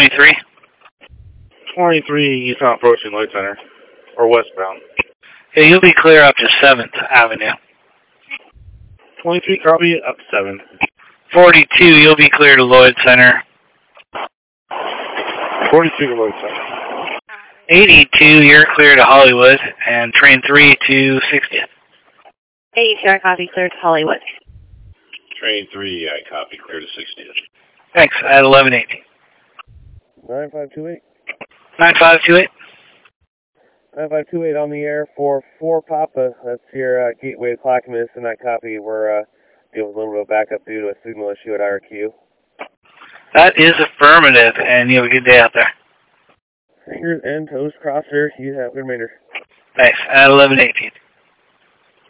23. 23, eastbound approaching Lloyd Center. Or westbound. Yeah, you'll be clear up to 7th Avenue. 23, copy, up 7. 42, you'll be clear to Lloyd Center. 42 to Lloyd Center. 82, you're clear to Hollywood. And train 3 to 60th. 82, I copy, clear to Hollywood. Train 3, I copy, clear to 60th. Thanks, at 1118. 9528. 9528. 9528 on the air for 4 Papa. That's your Gateway Clackamas, and I copy. We're dealing with a little bit of backup due to a signal issue at IRQ. That is affirmative, and you have a good day out there. Fingers and toes crossed, sir. You have a good remainder. Thanks, at 1118.